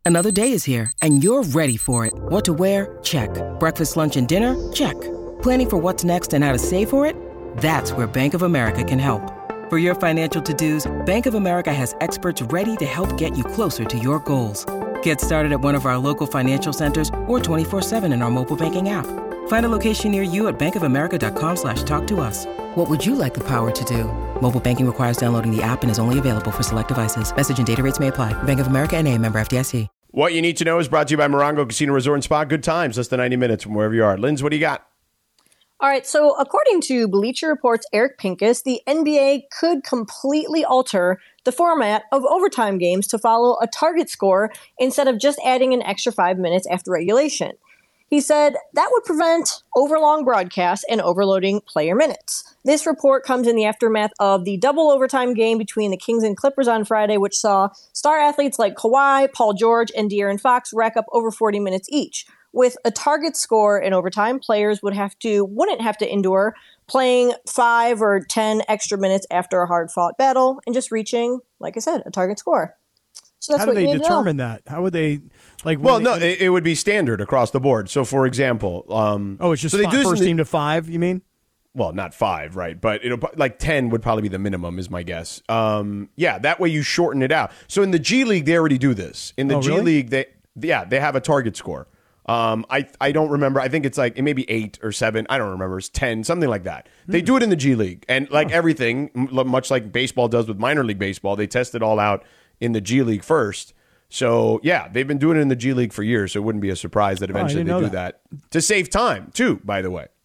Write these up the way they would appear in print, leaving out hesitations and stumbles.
Another day is here, and you're ready for it. What to wear? Check. Breakfast, lunch, and dinner? Check. Planning for what's next and how to save for it? That's where Bank of America can help. For your financial to-dos, Bank of America has experts ready to help get you closer to your goals. Get started at one of our local financial centers or 24/7 in our mobile banking app. Find a location near you at bankofamerica.com/talktous. What would you like the power to do? Mobile banking requires downloading the app and is only available for select devices. Message and data rates may apply. Bank of America N.A., member FDIC. What you need to know is brought to you by Morongo Casino Resort and Spa. Good times, less than 90 minutes from wherever you are. Linz, what do you got? All right, so according to Bleacher Report's Eric Pincus, the NBA could completely alter the format of overtime games to follow a target score instead of just adding an extra 5 minutes after regulation. He said that would prevent overlong broadcasts and overloading player minutes. This report comes in the aftermath of the double overtime game between the Kings and Clippers on Friday, which saw star athletes like Kawhi, Paul George, and De'Aaron Fox rack up over 40 minutes each. With a target score in overtime, players wouldn't have to endure playing 5 or 10 extra minutes after a hard-fought battle and just reaching, like I said, a target score. So that's how do they determine that? How would they it would be standard across the board. So, for example, it's just first team to 5. You mean? Well, not 5, right? But like 10 would probably be the minimum, is my guess. That way you shorten it out. So in the G League, they already do this. In the G League, they have a target score. I don't remember. I think it's like it may be 8 or 7. I don't remember. It's 10, something like that. They do it in the G League, and like everything, much like baseball does with minor league baseball, they test it all out in the G League first. So yeah, they've been doing it in the G League for years. So it wouldn't be a surprise that eventually they do that to save time too. By the way,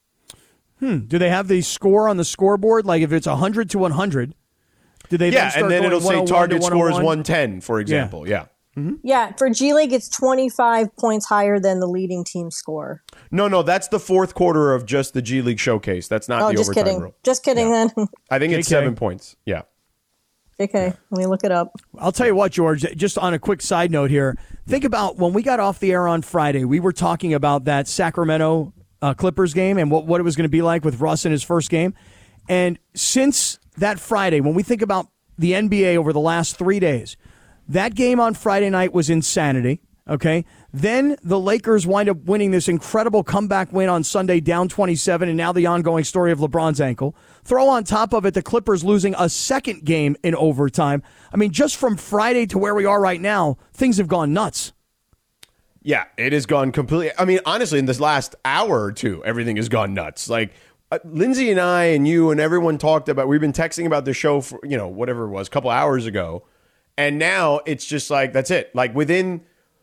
do they have the score on the scoreboard? Like if it's 100 to 100, do they? Yeah, and then it'll say target score is 110, for example. Yeah. Mm-hmm. Yeah, for G League, it's 25 points higher than the leading team score. No, that's the fourth quarter of just the G League showcase. That's not the overtime rule. Just kidding, then. I think it's 7 points. Yeah. Okay, let me look it up. I'll tell you what, George, just on a quick side note here, think about when we got off the air on Friday, we were talking about that Sacramento Clippers game and what it was going to be like with Russ in his first game. And since that Friday, when we think about the NBA over the last 3 days, that game on Friday night was insanity, okay? Then the Lakers wind up winning this incredible comeback win on Sunday, down 27, and now the ongoing story of LeBron's ankle. Throw on top of it the Clippers losing a second game in overtime. I mean, just from Friday to where we are right now, things have gone nuts. Yeah, it has gone completely. I mean, honestly, in this last hour or two, everything has gone nuts. Like, Lindsay and I and you and everyone talked about, we've been texting about the show for, whatever it was, a couple hours ago. And now it's just like, that's it. Like when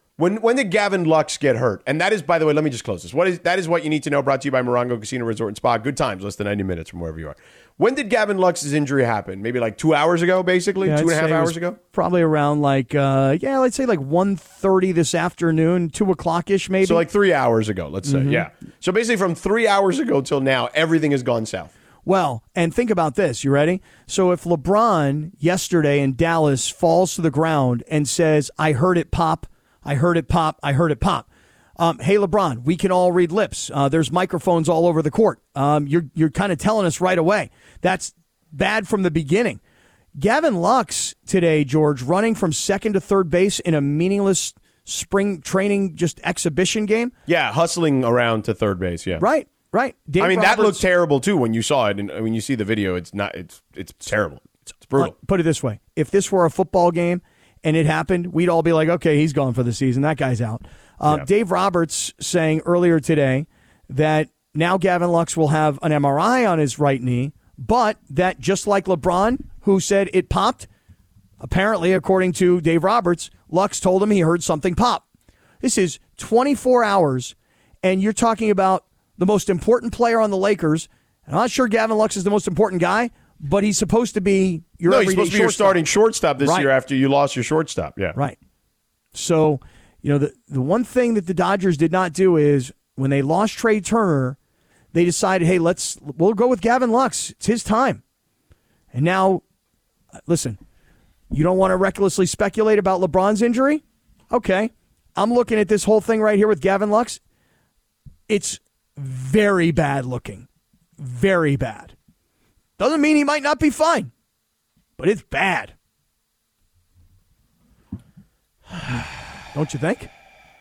did Gavin Lux get hurt? And that is, by the way, let me just close this. That is what you need to know, brought to you by Morongo Casino Resort and Spa. Good times, less than 90 minutes from wherever you are. When did Gavin Lux's injury happen? Maybe like 2 hours ago, basically? 2.5 hours ago? Probably around like, let's say like 1:30 this afternoon, 2 o'clock-ish maybe. So like 3 hours ago, let's say, yeah. So basically from 3 hours ago till now, everything has gone south. Well, and think about this. You ready? So if LeBron yesterday in Dallas falls to the ground and says, I heard it pop, I heard it pop, I heard it pop. Hey, LeBron, we can all read lips. There's microphones all over the court. You're kind of telling us right away. That's bad from the beginning. Gavin Lux today, George, running from second to third base in a meaningless spring training just exhibition game. Yeah, hustling around to third base, yeah. Right. Dave Roberts, that looked terrible too when you saw it, and when you see the video, it's terrible. It's brutal. Put it this way: if this were a football game and it happened, we'd all be like, "Okay, he's gone for the season. That guy's out." Dave Roberts saying earlier today that now Gavin Lux will have an MRI on his right knee, but that just like LeBron, who said it popped, apparently, according to Dave Roberts, Lux told him he heard something pop. This is 24 hours, and you're talking about the most important player on the Lakers. I'm not sure Gavin Lux is the most important guy, but he's supposed to be your he's supposed to be your starting shortstop this year after you lost your shortstop. Yeah. Right. So, the one thing that the Dodgers did not do is when they lost Trey Turner, they decided, hey, we'll go with Gavin Lux. It's his time. And now, listen, you don't want to recklessly speculate about LeBron's injury? Okay. I'm looking at this whole thing right here with Gavin Lux. It's very bad looking. Very bad. Doesn't mean he might not be fine, but it's bad. Don't you think?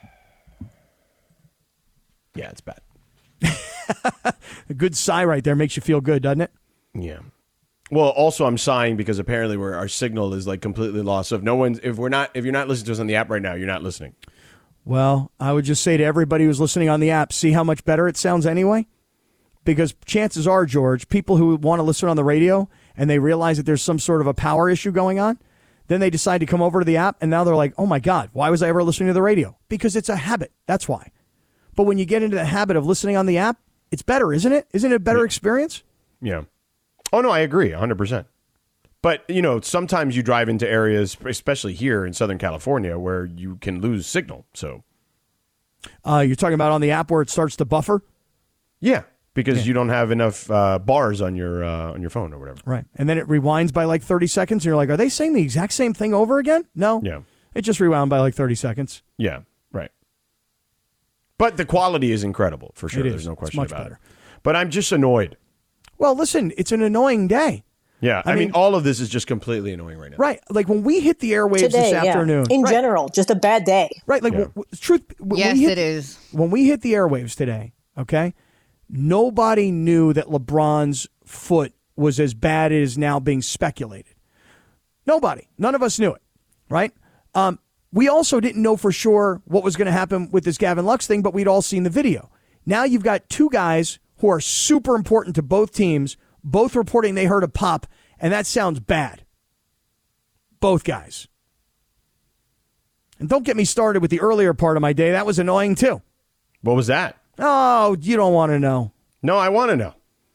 Yeah, it's bad. A good sigh right there makes you feel good, doesn't it? Yeah. Well, also I'm sighing because apparently our signal is like completely lost. So if you're not listening to us on the app right now, you're not listening. Well, I would just say to everybody who's listening on the app, see how much better it sounds anyway? Because chances are, George, people who want to listen on the radio and they realize that there's some sort of a power issue going on, then they decide to come over to the app and now they're like, oh my God, why was I ever listening to the radio? Because it's a habit. That's why. But when you get into the habit of listening on the app, it's better, isn't it? Isn't it a better experience? Yeah. Oh, no, I agree 100%. But, sometimes you drive into areas, especially here in Southern California, where you can lose signal. So you're talking about on the app where it starts to buffer? Yeah, because you don't have enough bars on your phone or whatever. Right. And then it rewinds by like 30 seconds. And you're like, are they saying the exact same thing over again? No. Yeah. It just rewound by like 30 seconds. Yeah, right. But the quality is incredible, for sure. It is. There's no question it's much about better. it. But I'm just annoyed. Well, listen, it's an annoying day. Yeah, I mean, all of this is just completely annoying right now. Right. Like when we hit the airwaves Today, this afternoon. In general, just a bad day. Right. Like, truth. Yes, it is. When we hit the airwaves today, okay, nobody knew that LeBron's foot was as bad as now being speculated. Nobody. None of us knew it. Right. We also didn't know for sure what was going to happen with this Gavin Lux thing, but we'd all seen the video. Now you've got two guys who are super important to both teams, both reporting they heard a pop, and that sounds bad. Both guys. And don't get me started with the earlier part of my day. That was annoying, too. What was that? Oh, you don't want to know. No, I want to know.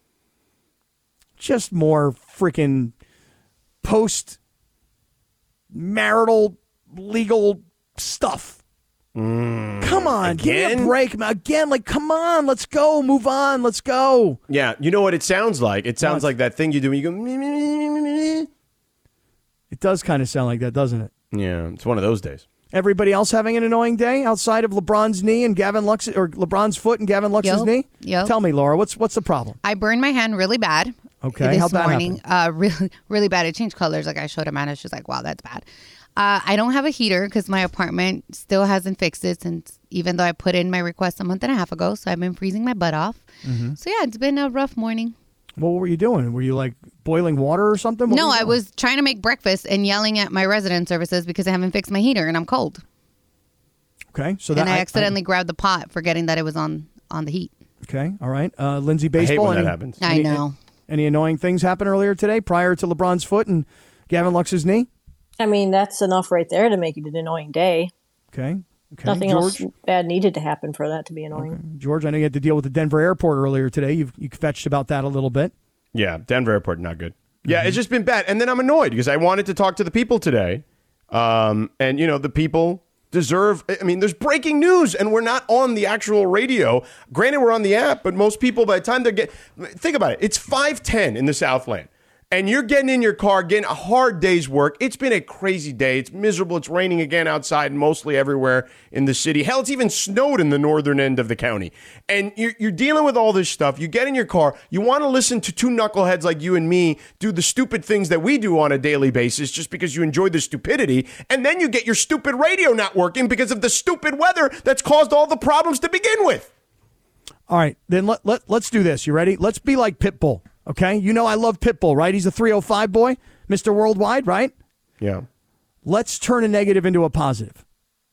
Just more freaking post-marital legal stuff. Come on, give me a break. Again, like, come on, let's go, move on, let's go. Yeah, you know what it sounds like? It sounds like that thing you do when you go, meh, meh, meh, meh, meh. It does kind of sound like that, doesn't it? Yeah, it's one of those days. Everybody else having an annoying day outside of LeBron's knee and Gavin Lux, or LeBron's foot and Gavin Lux's knee? Yep. Tell me, Laura, what's the problem? I burned my hand really bad. Okay, how'd that morning. Really, really bad. It changed colors. Like I showed Amanda, she's like, "Wow, that's bad." I don't have a heater because my apartment still hasn't fixed it since, even though I put in my request a month and a half ago. So I've been freezing my butt off. Mm-hmm. So yeah, it's been a rough morning. Well, what were you doing? Were you like boiling water or something? No, I was trying to make breakfast and yelling at my resident services because I haven't fixed my heater and I'm cold. Okay, so I accidentally grabbed the pot, forgetting that it was on the heat. Okay, all right. Lindsay, baseball. I hate when that happens. I know. Any annoying things happen earlier today prior to LeBron's foot and Gavin Lux's knee? I mean, that's enough right there to make it an annoying day. Okay. Nothing George? else bad needed to happen for that to be annoying. Okay. George, I know you had to deal with the Denver airport earlier today. You fetched about that a little bit. Yeah, Denver airport, not good. Yeah, it's just been bad. And then I'm annoyed because I wanted to talk to the people today. And, the people deserve, there's breaking news and we're not on the actual radio. Granted, we're on the app, but most people, by the time think about it, it's 5:10 in the Southland. And you're getting in your car, getting a hard day's work. It's been a crazy day. It's miserable. It's raining again outside mostly everywhere in the city. Hell, it's even snowed in the northern end of the county. And you're dealing with all this stuff. You get in your car. You want to listen to two knuckleheads like you and me do the stupid things that we do on a daily basis just because you enjoy the stupidity. And then you get your stupid radio not working because of the stupid weather that's caused all the problems to begin with. All right, then let's do this. You ready? Let's be like Pitbull. Okay, I love Pitbull, right? He's a 305 boy, Mr. Worldwide, right? Yeah. Let's turn a negative into a positive.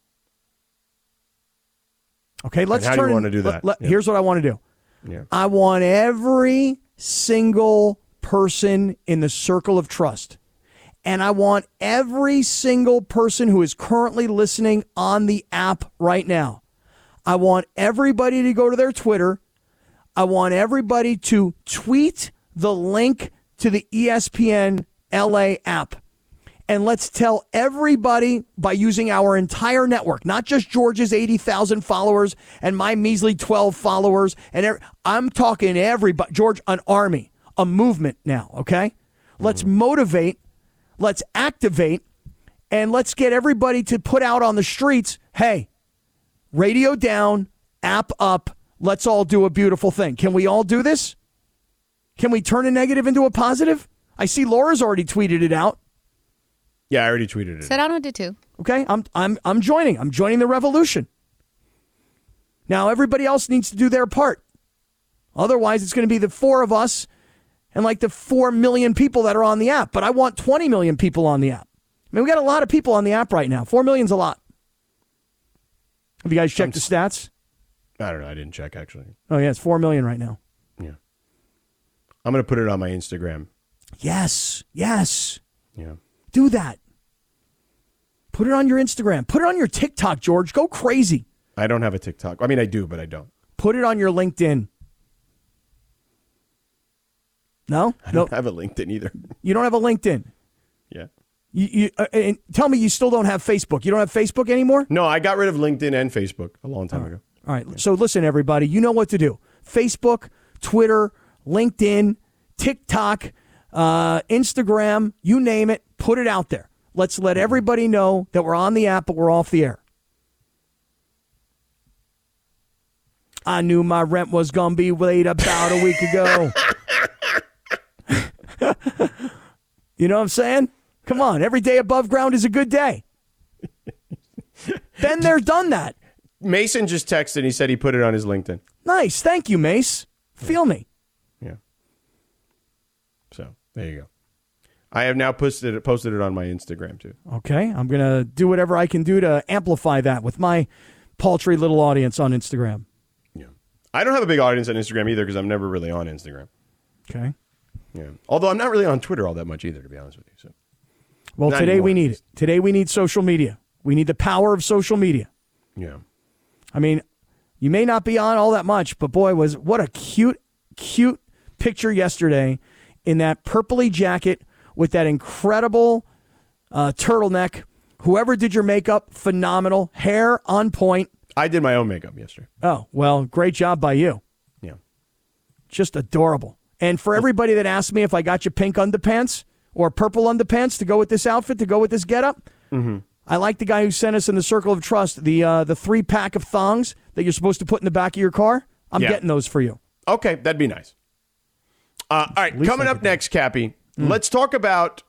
Okay, let's turn. How do you want to do that? Here's what I want to do. Yeah. I want every single person in the circle of trust, and I want every single person who is currently listening on the app right now. I want everybody to go to their Twitter. I want everybody to tweet the link to the ESPN LA app. And let's tell everybody by using our entire network, not just George's 80,000 followers and my measly 12 followers. I'm talking everybody. George, an army, a movement now, okay? Let's motivate, let's activate, and let's get everybody to put out on the streets, hey, radio down, app up, let's all do a beautiful thing. Can we all do this? Can we turn a negative into a positive? I see Laura's already tweeted it out. Yeah, I already tweeted it. Serrano did too. Okay, I'm joining. I'm joining the revolution. Now everybody else needs to do their part. Otherwise, it's going to be the four of us and like the 4 million people that are on the app. But I want 20 million people on the app. I mean, we got a lot of people on the app right now. 4 million's a lot. Have you guys checked the stats? I don't know. I didn't check, actually. Oh, yeah, it's 4 million right now. Yeah. I'm going to put it on my Instagram. Yes. Yeah. Do that. Put it on your Instagram. Put it on your TikTok, George. Go crazy. I don't have a TikTok. I mean, I do, but I don't. Put it on your LinkedIn. No? I don't have a LinkedIn either. You don't have a LinkedIn? Yeah. And tell me you still don't have Facebook. You don't have Facebook anymore? No, I got rid of LinkedIn and Facebook a long time ago. All right. So listen, everybody, you know what to do. Facebook, Twitter, LinkedIn, TikTok, Instagram, you name it, put it out there. Let's let everybody know that we're on the app, but we're off the air. I knew my rent was going to be late about a week ago. You know what I'm saying? Come on. Every day above ground is a good day. Been there, done that. Mason just texted. He said he put it on his LinkedIn. Nice. Thank you, Mace. Feel me. Yeah. So there you go. I have now posted it on my Instagram, too. Okay. I'm going to do whatever I can do to amplify that with my paltry little audience on Instagram. Yeah. I don't have a big audience on Instagram either because I'm never really on Instagram. Okay. Yeah. Although I'm not really on Twitter all that much either, to be honest with you. So. Well, today we need it. Today we need social media. We need the power of social media. Yeah. I mean, you may not be on all that much, but boy, what a cute picture yesterday in that purpley jacket with that incredible turtleneck. Whoever did your makeup, phenomenal. Hair on point. I did my own makeup yesterday. Oh, well, great job by you. Yeah. Just adorable. And for everybody that asked me if I got you pink underpants or purple underpants to go with this outfit, to go with this getup, I like the guy who sent us in the Circle of Trust the 3-pack of thongs that you're supposed to put in the back of your car. I'm getting those for you. Okay, that'd be nice. All right, coming up next, Cappy, let's talk about.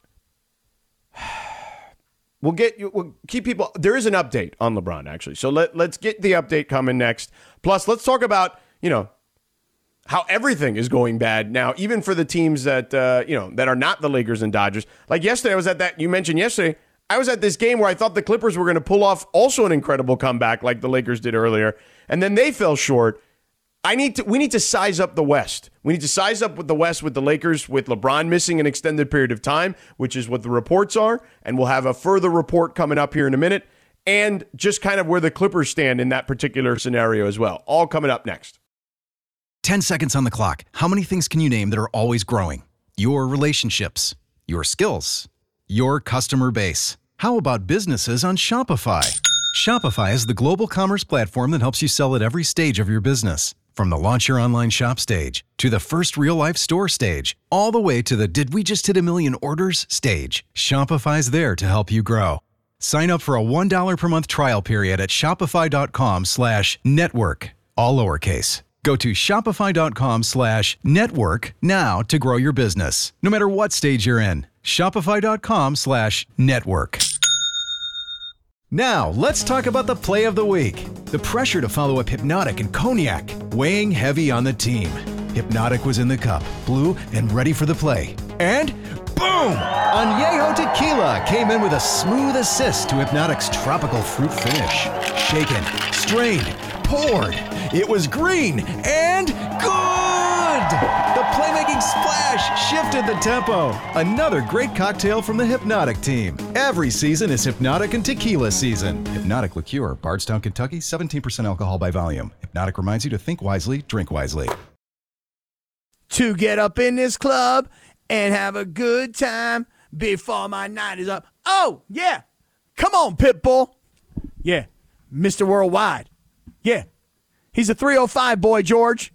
We'll keep people. There is an update on LeBron, actually. So let's get the update coming next. Plus, let's talk about how everything is going bad now, even for the teams that that are not the Lakers and Dodgers. Like yesterday, I was at that. You mentioned yesterday. I was at this game where I thought the Clippers were going to pull off also an incredible comeback like the Lakers did earlier, and then they fell short. We need to size up the West. We need to size up with the West with the Lakers, with LeBron missing an extended period of time, which is what the reports are, and we'll have a further report coming up here in a minute, and just kind of where the Clippers stand in that particular scenario as well. All coming up next. 10 seconds on the clock. How many things can you name that are always growing? Your relationships, your skills, your customer base. How about businesses on Shopify? Shopify is the global commerce platform that helps you sell at every stage of your business. From the launch your online shop stage, to the first real-life store stage, all the way to the did we just hit a million orders stage. Shopify's there to help you grow. Sign up for a $1 per month trial period at shopify.com/network, all lowercase. Go to shopify.com/network now to grow your business, no matter what stage you're in. Shopify.com/network. Now, let's talk about the play of the week. The pressure to follow up Hypnotic and Cognac, weighing heavy on the team. Hypnotic was in the cup, blue, and ready for the play. And boom! Añejo Tequila came in with a smooth assist to Hypnotic's tropical fruit finish. Shaken, strained, poured. It was green and good! The playmaking splash shifted the tempo. Another great cocktail from the Hypnotic team. Every season is Hypnotic and Tequila season. Hypnotic Liqueur, Bardstown, Kentucky, 17% alcohol by volume. Hypnotic reminds you to think wisely, drink wisely. To get up in this club and have a good time before my night is up. Oh, yeah. Come on, Pitbull. Yeah. Mr. Worldwide. Yeah. He's a 305 boy, George.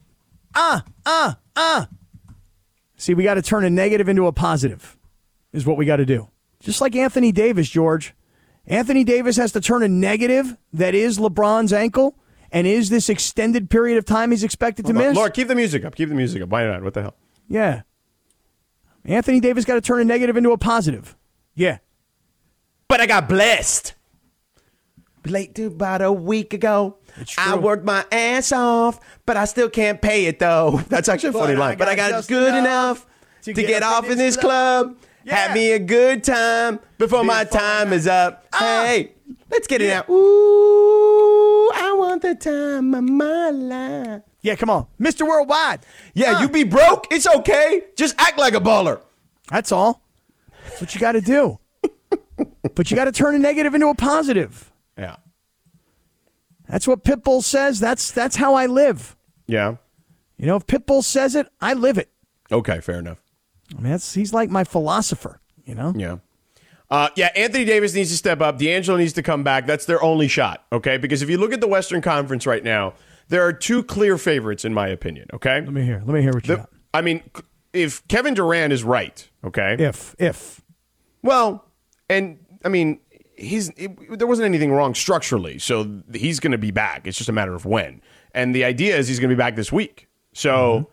See, we got to turn a negative into a positive is what we got to do. Just like Anthony Davis, George. Anthony Davis has to turn a negative that is LeBron's ankle and is this extended period of time he's expected to miss. Laura, keep the music up. Keep the music up. Why not? What the hell? Yeah. Anthony Davis got to turn a negative into a positive. Yeah. but I got blessed. Late to about a week ago. I worked my ass off, but I still can't pay it, though. That's actually a funny line. But I got just good enough to get off in this club. Yeah. Have me a good time before my time is up. Hey, let's get it out. Ooh, I want the time of my life. Yeah, come on. Mr. Worldwide. Yeah, you be broke. It's okay. Just act like a baller. That's all. That's what you got to do. But you got to turn a negative into a positive. Yeah. That's what Pitbull says. That's how I live. Yeah. You know, if Pitbull says it, I live it. Okay, fair enough. I mean, he's like my philosopher, you know? Yeah. Anthony Davis needs to step up. D'Angelo needs to come back. That's their only shot, okay? Because if you look at the Western Conference right now, there are two clear favorites, in my opinion, okay? Let me hear what you got. I mean, if Kevin Durant is right, okay? If. Well, and, I mean, there wasn't anything wrong structurally, so he's going to be back. It's just a matter of when. And the idea is he's going to be back this week. So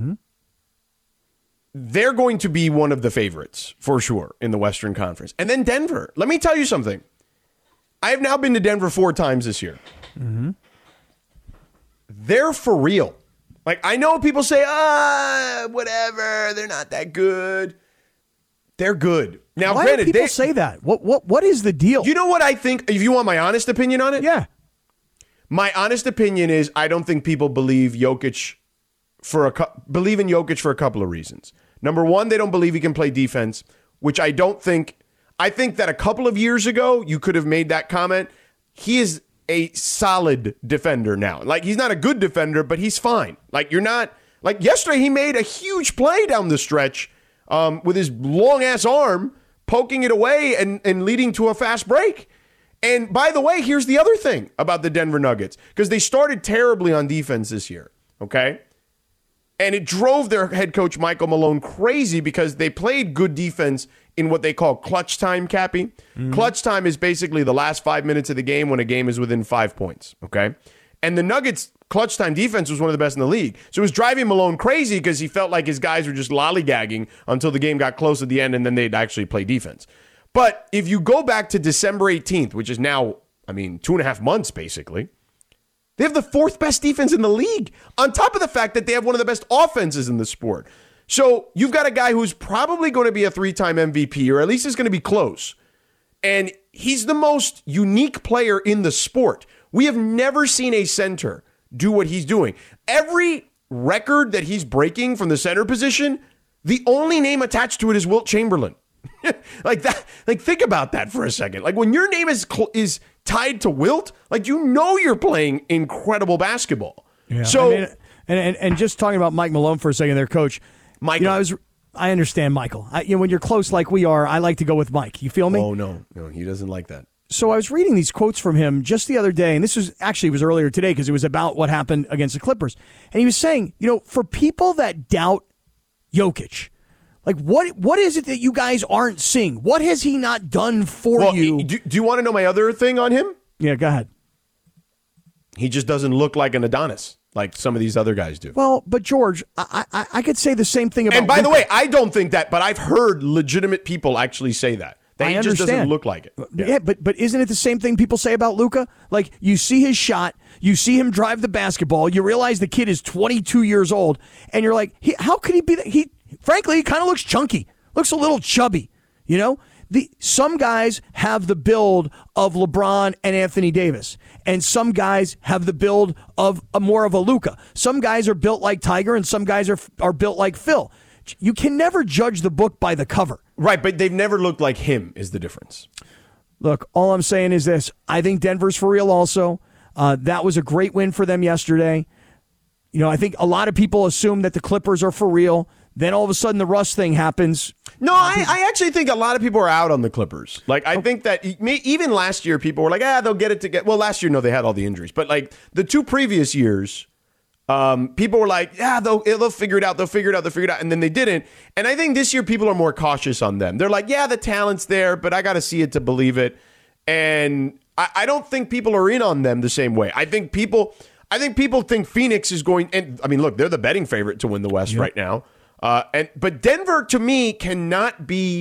they're going to be one of the favorites, for sure, in the Western Conference. And then Denver. Let me tell you something. I have now been to Denver 4 times this year. Mm-hmm. They're for real. Like, I know people say, whatever, they're not that good. They're good. Now, why granted, do people say that? What is the deal? You know what I think? If you want my honest opinion on it? Yeah. My honest opinion is I don't think people believe Jokic believe in Jokic for a couple of reasons. Number one, they don't believe he can play defense, which I don't think. I think that a couple of years ago, you could have made that comment. He is a solid defender now. Like, he's not a good defender, but he's fine. Like, you're not, like yesterday, he made a huge play down the stretch with his long-ass arm, poking it away and leading to a fast break. And by the way, here's the other thing about the Denver Nuggets, because they started terribly on defense this year, okay? And it drove their head coach, Michael Malone, crazy because they played good defense in what they call clutch time, Cappy. Mm-hmm. Clutch time is basically the last 5 minutes of the game when a game is within 5 points, okay? And the Nuggets' clutch time defense was one of the best in the league. So it was driving Malone crazy because he felt like his guys were just lollygagging until the game got close at the end and then they'd actually play defense. But if you go back to December 18th, which is now, 2.5 months basically, they have the 4th best defense in the league, on top of the fact that they have one of the best offenses in the sport. So you've got a guy who's probably going to be a 3-time MVP, or at least is going to be close. And he's the most unique player in the sport. We have never seen a center do what he's doing. Every record that he's breaking from the center position, the only name attached to it is Wilt Chamberlain. Like that. Like, think about that for a second. Like, when your name is tied to Wilt, like, you're playing incredible basketball. Yeah. So, and just talking about Mike Malone for a second, there, Coach. Michael. I understand Michael. When you're close like we are, I like to go with Mike. You feel me? Oh no, he doesn't like that. So I was reading these quotes from him just the other day, and this was earlier today because it was about what happened against the Clippers. And he was saying, for people that doubt Jokic, like, what is it that you guys aren't seeing? What has he not done for you? Do you want to know my other thing on him? Yeah, go ahead. He just doesn't look like an Adonis like some of these other guys do. Well, but George, I could say the same thing about And by the way, I don't think that, but I've heard legitimate people actually say that. He just doesn't look like it. Yeah, but isn't it the same thing people say about Luka? Like, you see his shot, you see him drive the basketball, you realize the kid is 22 years old, and you're like, how could he be that? Frankly, he kind of looks chunky, looks a little chubby, Some guys have the build of LeBron and Anthony Davis, and some guys have the build of more of a Luka. Some guys are built like Tiger, and some guys are built like Phil. You can never judge the book by the cover. Right, but they've never looked like him is the difference. Look, all I'm saying is this. I think Denver's for real also. That was a great win for them yesterday. I think a lot of people assume that the Clippers are for real. Then all of a sudden the Russ thing happens. No, I actually think a lot of people are out on the Clippers. Like, I think that even last year people were like, they'll get it together. Well, last year, no, they had all the injuries. But like the 2 previous years, people were like, they'll figure it out. They'll figure it out. And then they didn't. And I think this year people are more cautious on them. They're like, the talent's there, but I got to see it to believe it. And I don't think people are in on them the same way. I think people think Phoenix is going. And look, they're the betting favorite to win the West right now. But Denver, to me, cannot be.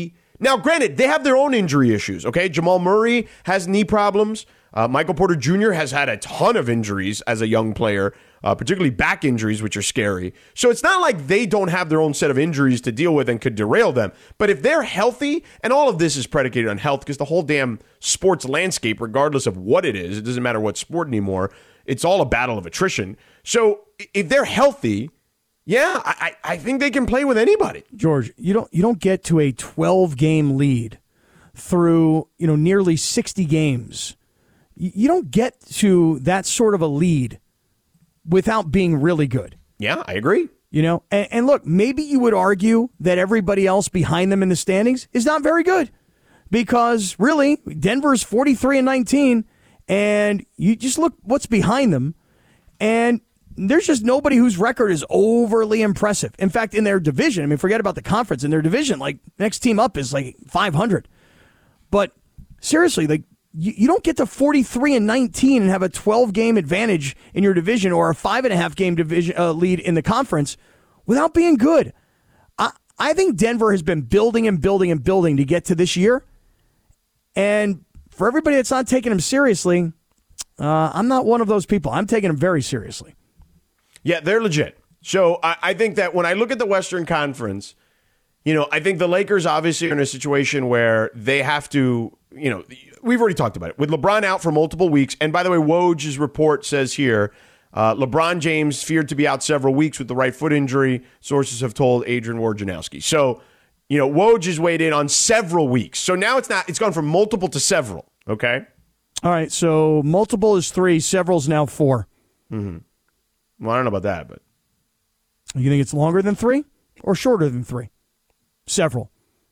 Now, granted, they have their own injury issues, okay? Jamal Murray has knee problems. Michael Porter Jr. has had a ton of injuries as a young player, particularly back injuries, which are scary. So it's not like they don't have their own set of injuries to deal with and could derail them. But if they're healthy, and all of this is predicated on health, because the whole damn sports landscape, regardless of what it is, it doesn't matter what sport anymore, it's all a battle of attrition. So if they're healthy, yeah, I think they can play with anybody. George, you don't get to a 12-game lead through nearly 60 games. You don't get to that sort of a lead without being really good. Yeah, I agree. And look, maybe you would argue that everybody else behind them in the standings is not very good, because really Denver's 43-19, and you just look what's behind them, and there's just nobody whose record is overly impressive. In fact, in their division, forget about the conference. In their division, next team up is 500. But seriously, you don't get to 43-19 and have a 12-game advantage in your division or a 5.5-game division lead in the conference without being good. I think Denver has been building and building and building to get to this year. And for everybody that's not taking them seriously, I'm not one of those people. I'm taking them very seriously. Yeah, they're legit. So I think that when I look at the Western Conference, I think the Lakers obviously are in a situation where they have to, we've already talked about it. With LeBron out for multiple weeks, and by the way, Woj's report says here, LeBron James feared to be out several weeks with the right foot injury, sources have told Adrian Wojnarowski. So, Woj is weighed in on several weeks. So now it's gone from multiple to several, okay? All right, so multiple is 3, several's now 4. Mm-hmm. Well, I don't know about that, but. You think it's longer than 3 or shorter than 3? Several.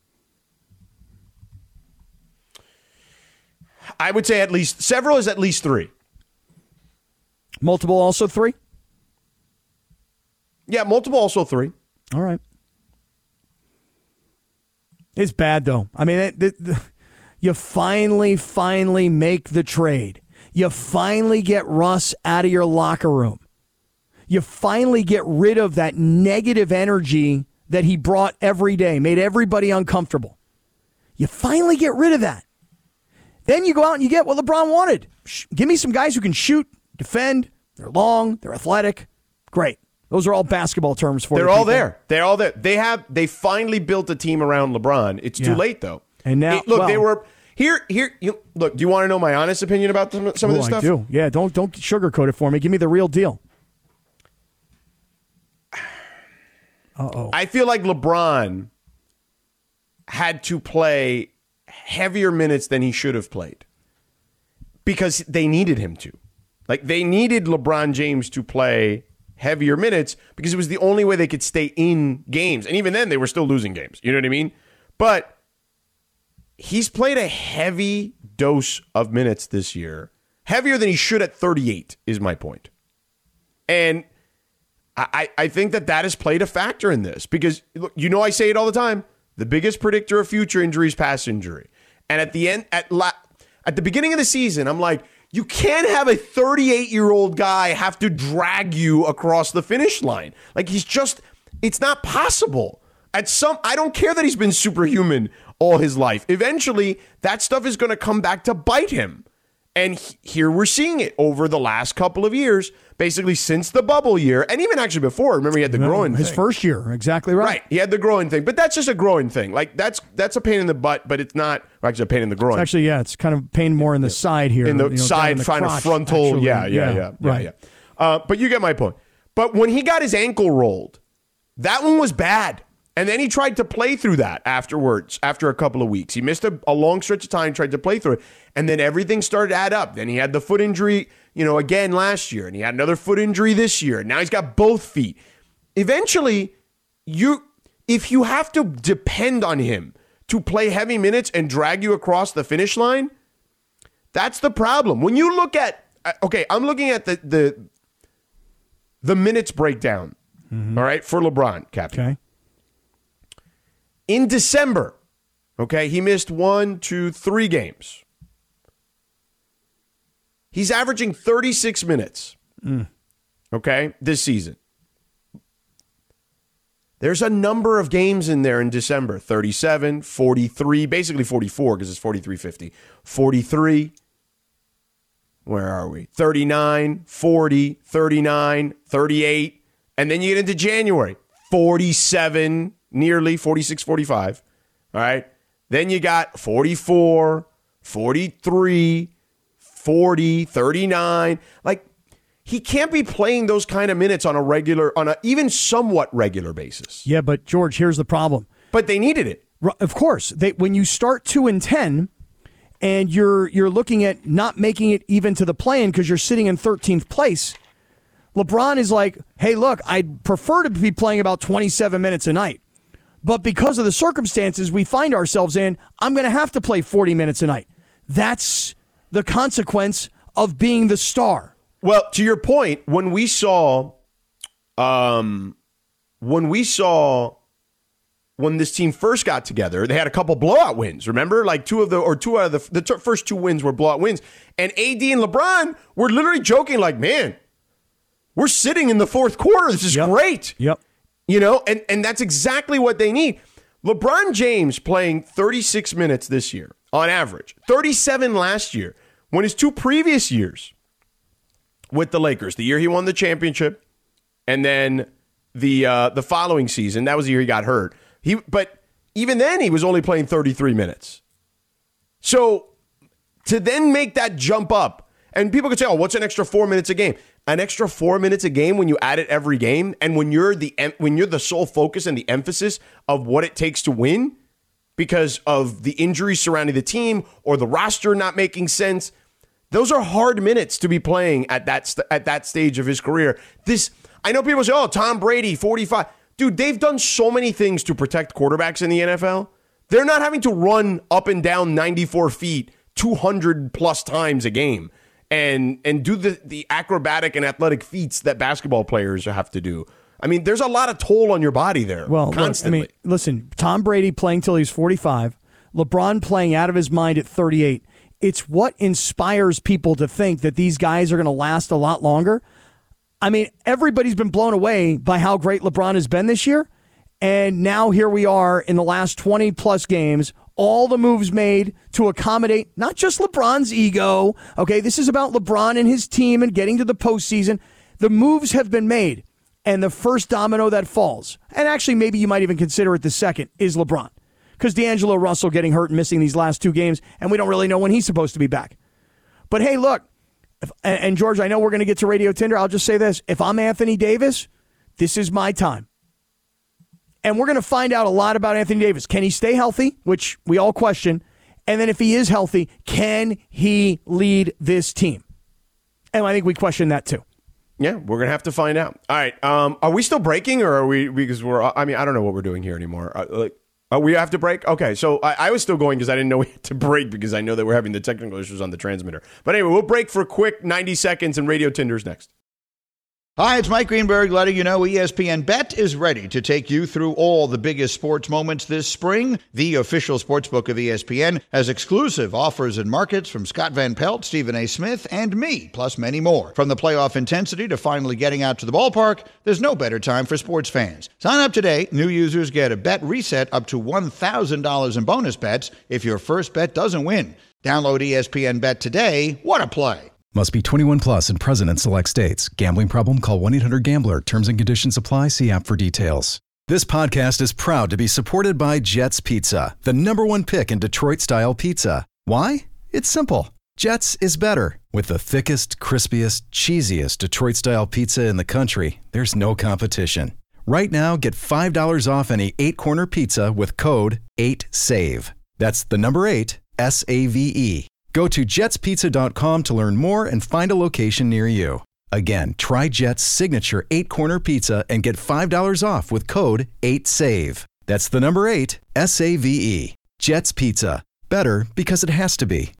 I would say several is at least 3. Multiple also 3? Yeah, multiple also 3. All right. It's bad, though. You finally make the trade. You finally get Russ out of your locker room. You finally get rid of that negative energy that he brought every day, made everybody uncomfortable. You finally get rid of that. Then you go out and you get what LeBron wanted. Give me some guys who can shoot, defend, they're long, they're athletic. Great. Those are all basketball terms for you. They're all there. They're all there. They finally built a team around LeBron. It's too late, though. And now, they were here. Look, do you want to know my honest opinion about some of this stuff? I do. Yeah, don't sugarcoat it for me. Give me the real deal. I feel like LeBron had to play heavier minutes than he should have played because they needed him to. They needed LeBron James to play heavier minutes because it was the only way they could stay in games. And even then, they were still losing games. You know what I mean? But he's played a heavy dose of minutes this year. Heavier than he should at 38 is my point. And I think that has played a factor in this because, look, I say it all the time. The biggest predictor of future injury is past injury. And at the end, at the beginning of the season, I'm like, you can't have a 38-year-old guy have to drag you across the finish line. It's not possible. I don't care that he's been superhuman all his life. Eventually, that stuff is going to come back to bite him. And here we're seeing it over the last couple of years, basically since the bubble year, and even actually before. Remember, he had the groin thing. His first year, exactly right. Right, he had the groin thing, but that's just a groin thing. That's a pain in the butt, but it's not actually a pain in the groin. It's kind of pain more in the side here. In the side, kind of frontal. Actually. Yeah. Right. But you get my point. But when he got his ankle rolled, that one was bad. And then he tried to play through that afterwards, after a couple of weeks. He missed a long stretch of time, tried to play through it. And then everything started to add up. Then he had the foot injury, again last year. And he had another foot injury this year. And now he's got both feet. Eventually, if you have to depend on him to play heavy minutes and drag you across the finish line, that's the problem. When you look at, I'm looking at the minutes breakdown, all right, for LeBron, Captain. Okay. In December, he missed 3 games. He's averaging 36 minutes, this season. There's a number of games in there in December. 37, 43, basically 44 because it's 43-50. 43. Where are we? 39, 40, 39, 38. And then you get into January. 47, nearly 46, 45. All right. Then you got 44, 43, 40, 39. Like, he can't be playing those kind of minutes on a even somewhat regular basis. Yeah, but George, here's the problem. But they needed it. Of course. When you start 2-10 and you're looking at not making it even to the play-in because you're sitting in 13th place, LeBron is like, hey, look, I'd prefer to be playing about 27 minutes a night. But because of the circumstances we find ourselves in, I'm going to have to play 40 minutes a night. That's the consequence of being the star. Well, to your point, when we saw when this team first got together, they had a couple blowout wins. Remember, like two out of the first two wins were blowout wins, and AD and LeBron were literally joking, like, "Man, we're sitting in the fourth quarter. This is great." Yep. You know, and that's exactly what they need. LeBron James playing 36 minutes this year on average, 37 last year. When his two previous years with the Lakers, the year he won the championship, and then the following season, that was the year he got hurt. But even then, he was only playing 33 minutes. So to then make that jump up, and people could say, "Oh, what's an extra 4 minutes a game?" An extra 4 minutes a game when you add it every game, and when you're the sole focus and the emphasis of what it takes to win, because of the injuries surrounding the team or the roster not making sense. Those are hard minutes to be playing at that stage of his career. I know people say, "Oh, Tom Brady, 45." Dude, they've done so many things to protect quarterbacks in the NFL. They're not having to run up and down 94 feet 200 plus times a game and do the acrobatic and athletic feats that basketball players have to do. I mean, there's a lot of toll on your body there. Well, constantly. look, listen, Tom Brady playing till he's 45, LeBron playing out of his mind at 38. It's what inspires people to think that these guys are going to last a lot longer. I mean, everybody's been blown away by how great LeBron has been this year. And now here we are in the last 20 plus games, all the moves made to accommodate not just LeBron's ego. Okay, this is about LeBron and his team and getting to the postseason. The moves have been made. And the first domino that falls, and actually maybe you might even consider it the second, is LeBron. Because D'Angelo Russell getting hurt and missing these last two games, and we don't really know when he's supposed to be back. But hey, look, and George, I know we're going to get to Radio Tinder. I'll just say this. If I'm Anthony Davis, this is my time. And we're going to find out a lot about Anthony Davis. Can he stay healthy, which we all question? And then if he is healthy, can he lead this team? And I think we question that too. Yeah, we're going to have to find out. All right. Are we still breaking or are we, because I don't know what we're doing here anymore. We have to break? Okay, so I was still going because I didn't know we had to break because I know that we're having the technical issues on the transmitter. But anyway, we'll break for a quick 90 seconds and Radio Tinder's next. Hi, it's Mike Greenberg letting you know ESPN Bet is ready to take you through all the biggest sports moments this spring. The official sportsbook of ESPN has exclusive offers and markets from Scott Van Pelt, Stephen A. Smith, and me, plus many more. From the playoff intensity to finally getting out to the ballpark, there's no better time for sports fans. Sign up today. New users get a bet reset up to $1,000 in bonus bets if your first bet doesn't win. Download ESPN Bet today. What a play. Must be 21 plus and present in select states. Gambling problem? Call 1-800-GAMBLER. Terms and conditions apply. See app for details. This podcast is proud to be supported by Jets Pizza, the #1 pick in Detroit-style pizza. Why? It's simple. Jets is better. With the thickest, crispiest, cheesiest Detroit-style pizza in the country, there's no competition. Right now, get $5 off any 8-corner pizza with code 8SAVE. That's the number 8, S-A-V-E. Go to jetspizza.com to learn more and find a location near you. Again, try Jet's signature 8-corner pizza and get $5 off with code 8SAVE. That's the number 8, S-A-V-E. Jet's Pizza. Better because it has to be.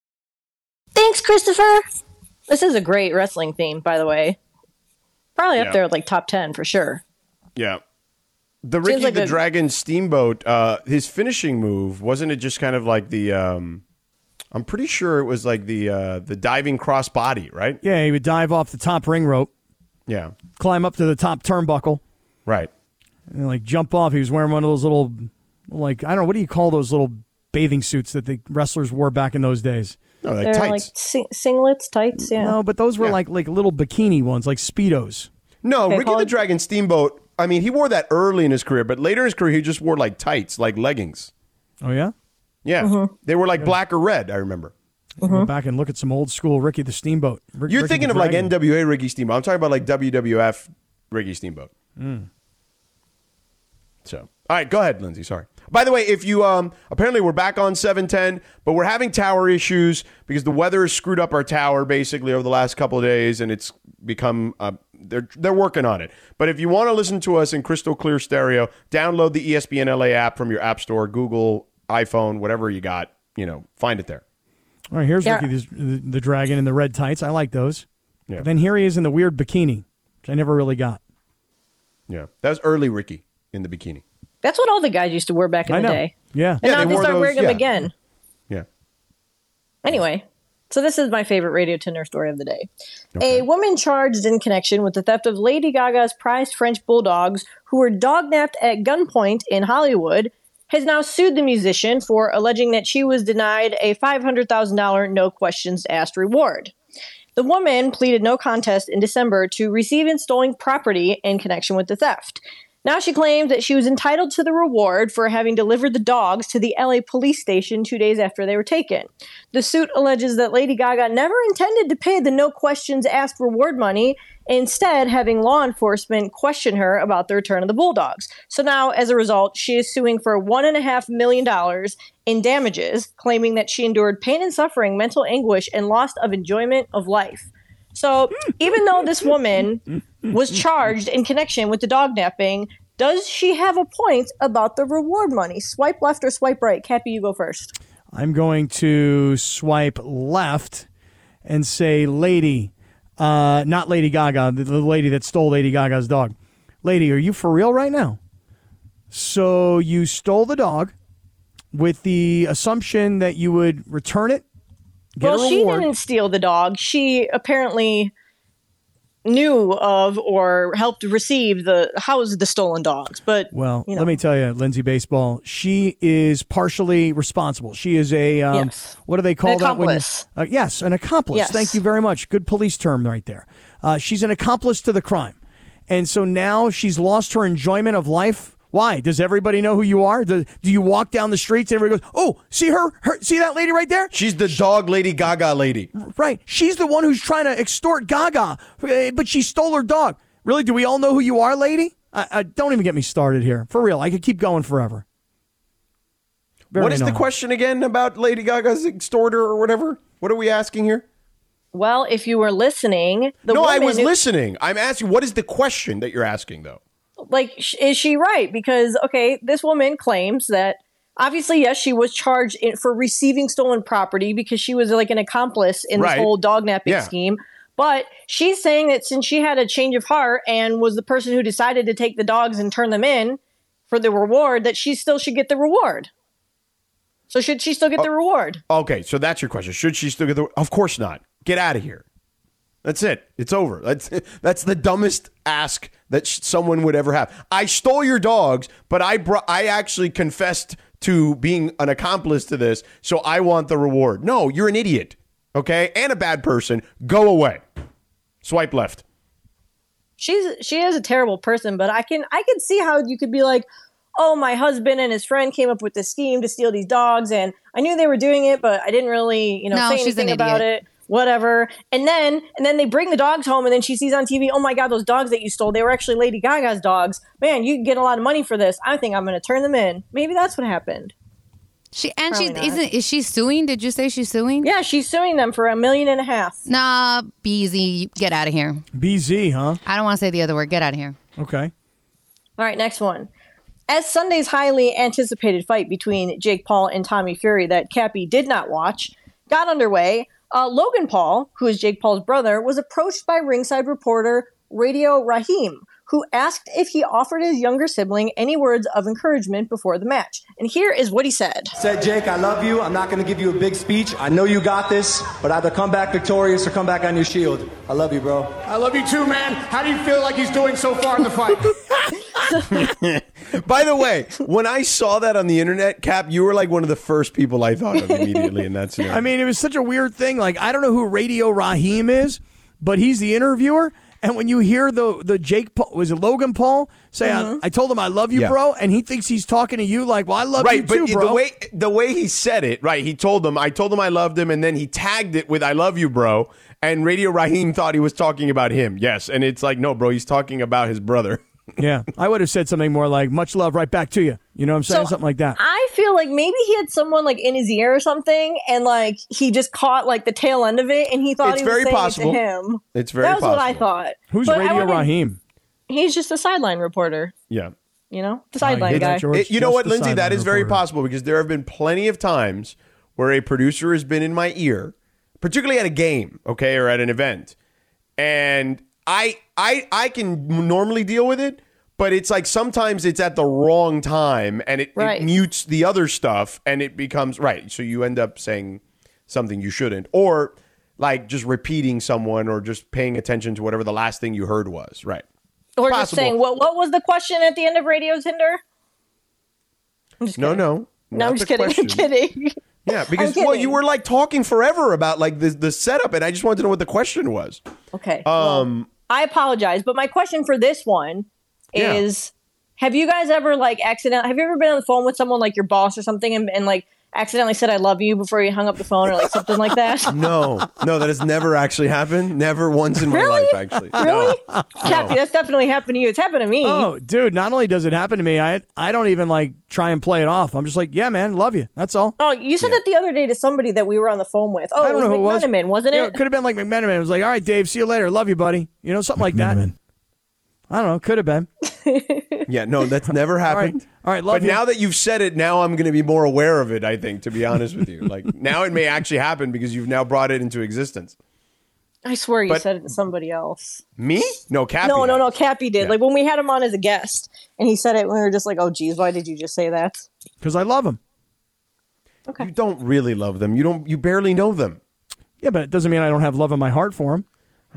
Thanks, Christopher. This is a great wrestling theme, by the way. Probably up there like top 10 for sure. Yeah. The Ricky the Dragon Steamboat, his finishing move, wasn't it just kind of like the... I'm pretty sure it was like the diving crossbody, right? Yeah, he would dive off the top ring rope. Yeah. Climb up to the top turnbuckle. Right. and, like, jump off. He was wearing one of those little, like, I don't know, what do you call those little bathing suits that the wrestlers wore back in those days? No, like They're tights. like singlets, tights, yeah. No, but those were like little bikini ones, like Speedos. No, Okay, Ricky the Dragon Steamboat, I mean, he wore that early in his career, but later in his career, he just wore like tights, like leggings. Oh, yeah? Yeah. They were like black or red, I remember. Go back and look at some old school Ricky the Steamboat. You're Ricky thinking the of like Dragon. NWA Ricky Steamboat. I'm talking about like WWF Ricky Steamboat. So, all right, go ahead, Lindsay. Sorry. By the way, if you apparently we're back on 710, but we're having tower issues because the weather has screwed up our tower basically over the last couple of days, and it's become they're working on it. But if you want to listen to us in crystal clear stereo, download the ESPN LA app from your app store, Google, iPhone, whatever you got. Find it there. All right, here's Ricky the Dragon in the red tights. I like those. Yeah. But then here he is in the weird bikini, which I never really got. Yeah, that was early Ricky in the bikini. That's what all the guys used to wear back in I the know. day. Yeah. And Yeah, now they they wore start those- wearing them yeah. again. Yeah. Anyway, so this is my favorite Radio Tinder story of the day. A woman charged in connection with the theft of Lady Gaga's prized French bulldogs who were dognapped at gunpoint in Hollywood has now sued the musician for alleging that she was denied a $500,000 no questions asked reward. The woman pleaded no contest in December to receiving stolen property in connection with the theft. Now she claims that she was entitled to the reward for having delivered the dogs to the LA police station 2 days after they were taken. The suit alleges that Lady Gaga never intended to pay the no questions asked reward money, instead having law enforcement question her about the return of the bulldogs. So now, as a result, she is suing for $1.5 million in damages, claiming that she endured pain and suffering, mental anguish, and loss of enjoyment of life. So even though this woman was charged in connection with the dog napping, does she have a point about the reward money? Swipe left or swipe right? Cappy, you go first. I'm going to swipe left and say lady, not Lady Gaga, the lady that stole Lady Gaga's dog. Lady, are you for real right now? So you stole the dog with the assumption that you would return it, get Well, a she reward. didn't steal the dog. She apparently knew of or helped receive house the stolen dogs. But Well, let me tell you, Lindsay Baseball, she is partially responsible. She is a, Yes. what do they call An that? accomplice. Yes, an accomplice. Yes. Thank you very much. Good police term right there. She's an accomplice to the crime. And so now she's lost her enjoyment of life. Why? Does everybody know who you are? Do you walk down the streets and everybody goes, oh, see her? See that lady right there? She's the dog Lady Gaga lady. Right. She's the one who's trying to extort Gaga, but she stole her dog. Really? Do we all know who you are, lady? Don't even get me started here. For real. I could keep going forever. Very What is the annoying. question again about Lady Gaga's extorter or whatever? What are we asking here? well, if you were listening, No, I was woman- listening. I'm asking, what is the question that you're asking, though? Like, is she right? Because, okay, this woman claims that obviously, yes, she was charged for receiving stolen property because she was like an accomplice in this Right. whole dog napping Yeah. scheme. But she's saying that since she had a change of heart and was the person who decided to take the dogs and turn them in for the reward, that she still should get the reward. So should she still get the reward? Okay, so that's your question. Should she still get the... Of course not. Get out of here. That's it. It's over. That's the dumbest ask that someone would ever have. I stole your dogs, but I actually confessed to being an accomplice to this, so I want the reward. No, you're an idiot, okay? And a bad person. Go away. Swipe left. She is a terrible person, but I can see how you could be like, oh, my husband and his friend came up with this scheme to steal these dogs, and I knew they were doing it, but I didn't really, No, say she's an anything about idiot. it. Whatever. And then they bring the dogs home, and then she sees on TV, oh my God, those dogs that you stole, they were actually Lady Gaga's dogs. Man, you can get a lot of money for this. I think I'm going to turn them in. Maybe that's what happened. Probably not. Is she suing? Did you say she's suing? Yeah, she's suing them for $1.5 million. Nah, BZ, get out of here. BZ, huh? I don't want to say the other word. Get out of here. Okay. All right, next one. As Sunday's highly anticipated fight between Jake Paul and Tommy Fury that Cappy did not watch got underway, Logan Paul, who is Jake Paul's brother, was approached by ringside reporter Radio Raheem, who asked if he offered his younger sibling any words of encouragement before the match. And here is what he said. Said, Jake, I love you. I'm not going to give you a big speech. I know you got this, but either come back victorious or come back on your shield. I love you, bro. I love you too, man. How do you feel like he's doing so far in the fight? By the way, when I saw that on the internet, Cap, you were like one of the first people I thought of immediately in that scenario. I mean, it was such a weird thing. Like, I don't know who Radio Raheem is, but he's the interviewer. And when you hear the Jake Paul, was it Logan Paul say, I told him I love you, bro, and he thinks he's talking to you like, well, I love you too, bro. The way he said it, right, I told him I loved him, and then he tagged it with I love you, bro, and Radio Raheem thought he was talking about him. Yes, and it's like, no, bro, he's talking about his brother. Yeah, I would have said something more like, much love right back to you. You know what I'm saying? Something like that. I feel like maybe he had someone like in his ear or something, and like he just caught like the tail end of it, and he thought It's he was very saying possible. it to him. It's very That was possible. what I thought. Who's But Radio Raheem? He's just a sideline reporter. Yeah. You know, the sideline It's guy. George, You know just what, the Lindsay? That sideline is very reporter. possible because there have been plenty of times where a producer has been in my ear, particularly at a game, okay, or at an event, and I can normally deal with it, but it's like sometimes it's at the wrong time and it mutes the other stuff and it becomes right. So you end up saying something you shouldn't, or like just repeating someone or just paying attention to whatever the last thing you heard was. Right. Or just saying, what was the question at the end of Radio Tinder? I'm just kidding. No, I'm just kidding. I'm kidding. Yeah, because you were like talking forever about like the setup, and I just wanted to know what the question was. Okay. Well, I apologize, but my question for this one is: have you guys ever have you ever been on the phone with someone like your boss or something, and like accidentally said "I love you" before you hung up the phone or like something like that? No, that has never actually happened. Never once in my life, actually. Really? No. Kathy, that's definitely happened to you. It's happened to me. Oh, dude, not only does it happen to me, I don't even like try and play it off. I'm just like, yeah, man, love you. That's all. Oh, you said that the other day to somebody that we were on the phone with. Oh, I don't know who it was. McMenamin, wasn't it? It could have been like McMenamin. It was like, all right, Dave, see you later. Love you, buddy. You know, something like that. I don't know. Could have been. Yeah, no, that's never happened. All right, love but you. now that you've said it, now I'm going to be more aware of it, I think, to be honest with you. Like, now it may actually happen because you've now brought it into existence. I swear you said it to somebody else. Me? No, Cappy. No, Cappy did. Yeah. Like when we had him on as a guest, and he said it, and we were just like, "Oh, geez, why did you just say that?" Because I love him. Okay. You don't really love them. You barely know them. Yeah, but it doesn't mean I don't have love in my heart for him.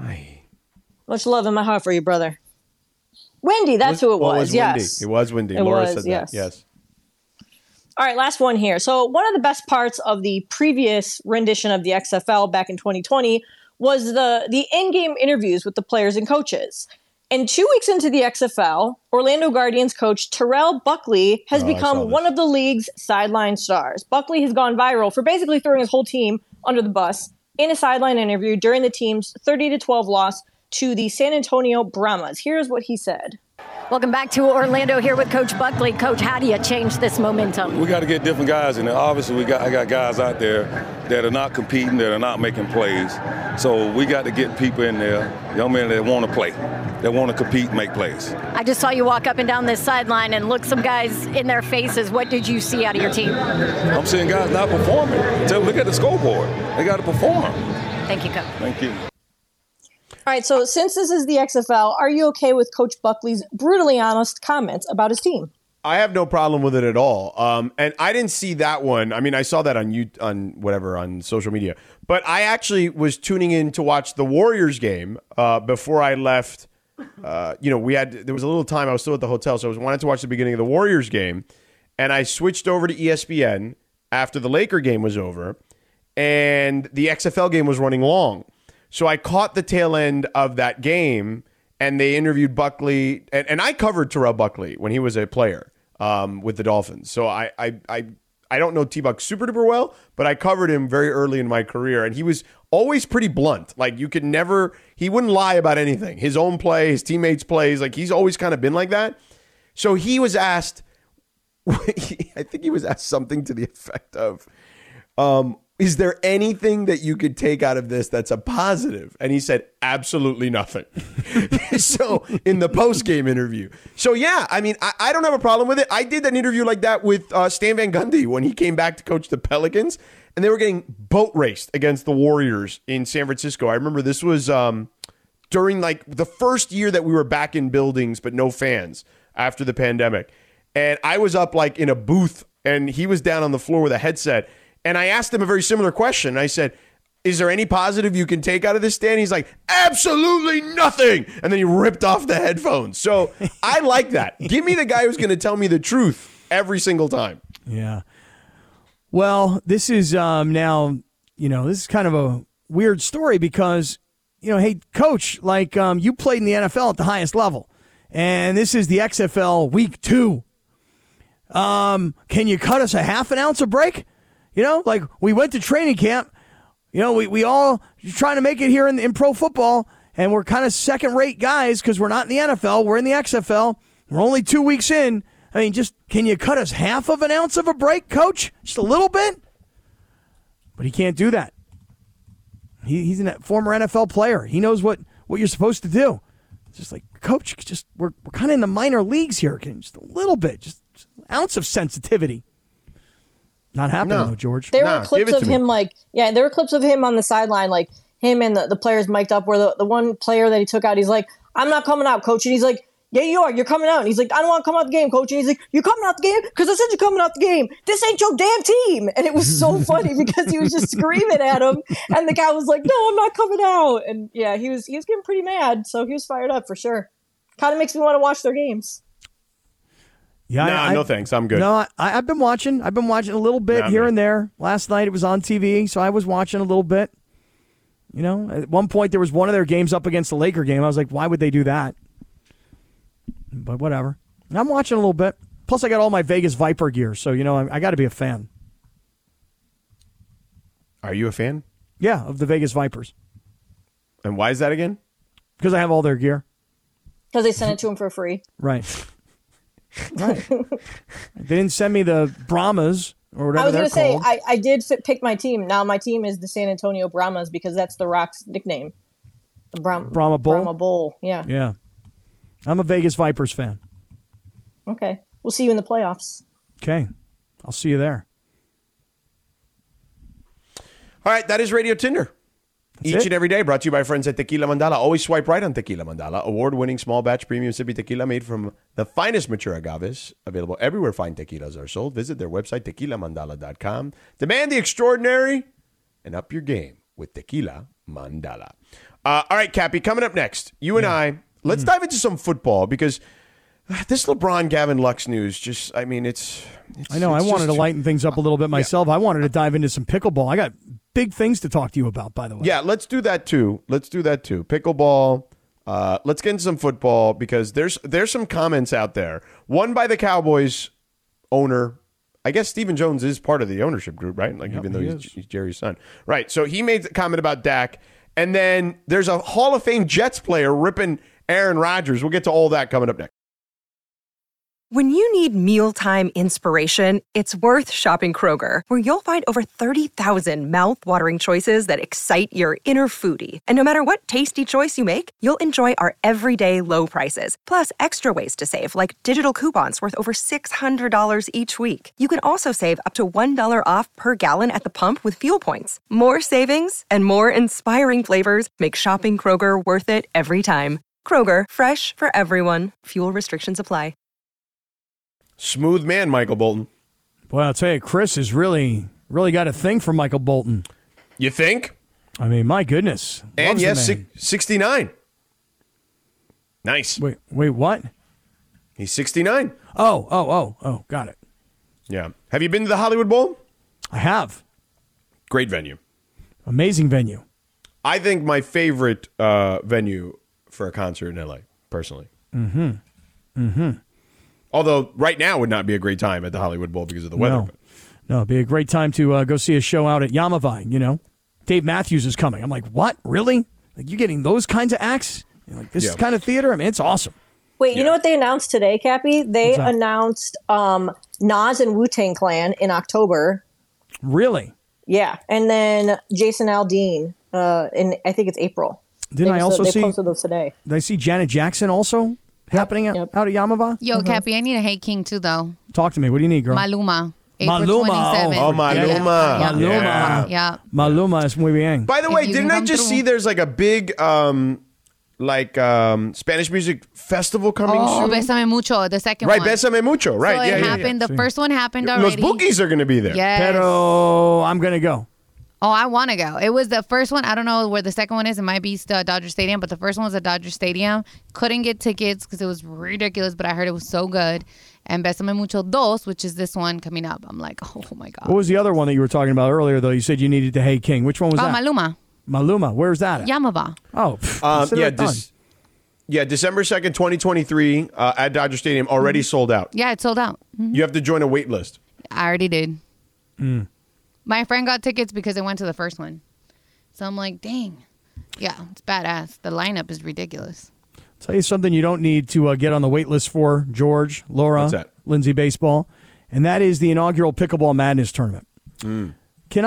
Much love in my heart for you, brother. Wendy, that's who it was. Yes. It was Wendy. It Laura was, said yes. that. Yes. All right, last one here. So one of the best parts of the previous rendition of the XFL back in 2020 was the in-game interviews with the players and coaches. And 2 weeks into the XFL, Orlando Guardians coach Terrell Buckley has become one of the league's sideline stars. Buckley has gone viral for basically throwing his whole team under the bus in a sideline interview during the team's 30-12 loss to the San Antonio Brahmas. Here's what he said. Welcome back to Orlando here with Coach Buckley. Coach, how do you change this momentum? We got to get different guys in there. Obviously, I got guys out there that are not competing, that are not making plays. So we got to get people in there, young men that want to play, that want to compete and make plays. I just saw you walk up and down this sideline and look some guys in their faces. What did you see out of your team? I'm seeing guys not performing. Look at the scoreboard. They got to perform. Thank you, Coach. Thank you. All right, so since this is the XFL, are you okay with Coach Buckley's brutally honest comments about his team? I have no problem with it at all. And I didn't see that one. I mean, I saw that on social media. But I actually was tuning in to watch the Warriors game before I left. There was a little time I was still at the hotel, so I wanted to watch the beginning of the Warriors game. And I switched over to ESPN after the Laker game was over, and the XFL game was running long. So I caught the tail end of that game, and they interviewed Buckley, and I covered Terrell Buckley when he was a player with the Dolphins. So I don't know T-Buck super duper well, but I covered him very early in my career, and he was always pretty blunt. Like he wouldn't lie about anything. His own play, his teammates' plays, like he's always kind of been like that. So he was asked, I think he was asked something to the effect of, is there anything that you could take out of this that's a positive? And he said, absolutely nothing. So in the post-game interview. So yeah, I mean, I don't have a problem with it. I did an interview like that with Stan Van Gundy when he came back to coach the Pelicans, and they were getting boat raced against the Warriors in San Francisco. I remember this was during like the first year that we were back in buildings, but no fans after the pandemic. And I was up like in a booth, and he was down on the floor with a headset. And I asked him a very similar question. I said, is there any positive you can take out of this, Stan? He's like, absolutely nothing. And then he ripped off the headphones. So I like that. Give me the guy who's going to tell me the truth every single time. Yeah. Well, this is now, this is kind of a weird story because, hey, coach, like you played in the NFL at the highest level, and this is the XFL week 2. Can you cut us a half an ounce of break? Like we went to training camp. We all trying to make it here in pro football, and we're kind of second-rate guys because we're not in the NFL. We're in the XFL. We're only 2 weeks in. I mean, just can you cut us half of an ounce of a break, coach? Just a little bit? But he can't do that. He's a former NFL player. He knows what you're supposed to do. It's just like, coach, we're kind of in the minor leagues here. Just a little bit, just an ounce of sensitivity. Not happening, though, George. There were clips of him, there were clips of him on the sideline, like him and the players mic'd up, where the one player that he took out, he's like, I'm not coming out, coach. And he's like, yeah, you are. You're coming out. And he's like, I don't want to come out the game, coach. And he's like, you're coming out the game? Because I said you're coming out the game. This ain't your damn team. And it was so funny because he was just screaming at him. And the guy was like, no, I'm not coming out. And yeah, he was getting pretty mad. So he was fired up for sure. Kind of makes me want to watch their games. Yeah, no thanks. I'm good. No, I've been watching. I've been watching a little bit here and there. Last night it was on TV, so I was watching a little bit. At one point there was one of their games up against the Laker game. I was like, why would they do that? But whatever. I'm watching a little bit. Plus, I got all my Vegas Viper gear, so I got to be a fan. Are you a fan? Yeah, of the Vegas Vipers. And why is that again? Because I have all their gear. Because they sent it to him for free. Right. Right. They didn't send me the Brahmas or whatever they're called. I was going to say, I did pick my team. Now my team is the San Antonio Brahmas because that's The Rock's nickname. The Brahma Bull? Brahma Bull, yeah. Yeah. I'm a Vegas Vipers fan. Okay. We'll see you in the playoffs. Okay. I'll see you there. All right. That is Radio Tinder. Each and every day, brought to you by friends at Tequila Mandala. Always swipe right on Tequila Mandala. Award-winning small batch premium sippy tequila made from the finest mature agaves. Available everywhere fine tequilas are sold. Visit their website, tequilamandala.com. Demand the extraordinary and up your game with Tequila Mandala. All right, Cappy, coming up next, you and I, let's dive into some football because this LeBron Gavin Lux news just, I mean, it's I know. I wanted to lighten things up a little bit myself. Yeah. I wanted to dive into some pickleball. I got big things to talk to you about, by the way. Yeah, let's do that too. Pickleball. Let's get into some football because there's some comments out there. One by the Cowboys owner. I guess Stephen Jones is part of the ownership group, right? Like, even though he's Jerry's son. Right. So he made the comment about Dak. And then there's a Hall of Fame Jets player ripping Aaron Rodgers. We'll get to all that coming up next. When you need mealtime inspiration, it's worth shopping Kroger, where you'll find over 30,000 mouth-watering choices that excite your inner foodie. And no matter what tasty choice you make, you'll enjoy our everyday low prices, plus extra ways to save, like digital coupons worth over $600 each week. You can also save up to $1 off per gallon at the pump with fuel points. More savings and more inspiring flavors make shopping Kroger worth it every time. Kroger, fresh for everyone. Fuel restrictions apply. Smooth man, Michael Bolton. Boy, I'll tell you, Chris has really got a thing for Michael Bolton. You think? I mean, my goodness. And yes, 69. Nice. Wait, what? He's 69. Oh, got it. Yeah. Have you been to the Hollywood Bowl? I have. Great venue. Amazing venue. I think my favorite venue for a concert in LA, personally. Although right now would not be a great time at the Hollywood Bowl because of the weather. No, it'd be a great time to go see a show out at Yamavine, Dave Matthews is coming. I'm like, what? Really? Like, you're getting those kinds of acts? This kind of theater? I mean, it's awesome. Wait, you know what they announced today, Cappy? They announced Nas and Wu-Tang Clan in October. Really? Yeah. And then Jason Aldean in, I think it's April. They posted those today. Did I see Janet Jackson also? Happening out at Yamava? Yo, Cappy, I need a Hey King too, though. Talk to me. What do you need, girl? Maluma. April 27th. Oh, Maluma. Maluma. Yeah. Maluma es muy bien. By the way, didn't I just see there's like a big Spanish music festival coming soon? Bésame Mucho, the second one. Right, Bésame Mucho. Right, so it happened. The first one happened already. Los Bookies are going to be there. Yes. Pero I'm going to go. Oh, I want to go. It was the first one. I don't know where the second one is. It might be still at Dodger Stadium, but the first one was at Dodger Stadium. Couldn't get tickets because it was ridiculous, but I heard it was so good. And Bésame Mucho 2, which is this one coming up. I'm like, oh my God. What was the other one that you were talking about earlier, though? You said you needed to Hey King. Which one was that? Maluma. Maluma. Where's that at? Yamava. Oh, December 2nd, 2023 at Dodger Stadium, already sold out. Yeah, it's sold out. You have to join a wait list. I already did. My friend got tickets because they went to the first one. So I'm like, dang. Yeah, it's badass. The lineup is ridiculous. Tell you something you don't need to get on the wait list for, George, Laura, What's that? Lindsay Baseball, and that is the inaugural Pickleball Madness tournament. Can